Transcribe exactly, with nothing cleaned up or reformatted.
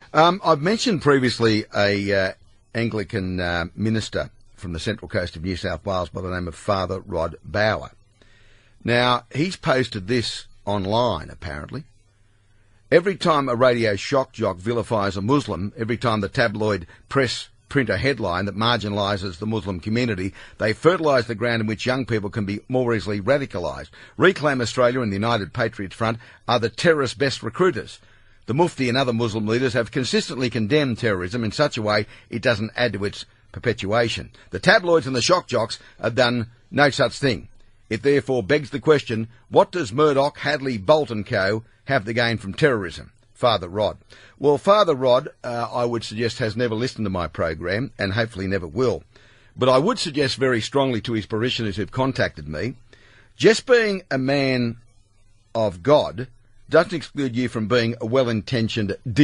Um, I've mentioned previously a uh, Anglican uh, minister from the central coast of New South Wales by the name of Father Rod Bauer. Now, he's posted this online, apparently. Every time a radio shock jock vilifies a Muslim, every time the tabloid press print a headline that marginalises the Muslim community, they fertilise the ground in which young people can be more easily radicalised. Reclaim Australia and the United Patriots Front are the terrorists' best recruiters. The Mufti and other Muslim leaders have consistently condemned terrorism in such a way it doesn't add to its perpetuation. The tabloids and the shock jocks have done no such thing. It therefore begs the question, what does Murdoch, Hadley, Bolt and co have to gain from terrorism? Father Rod. Well, Father Rod, uh, I would suggest, has never listened to my program and hopefully never will. But I would suggest very strongly to his parishioners who've contacted me, just being a man of God doesn't exclude you from being a well-intentioned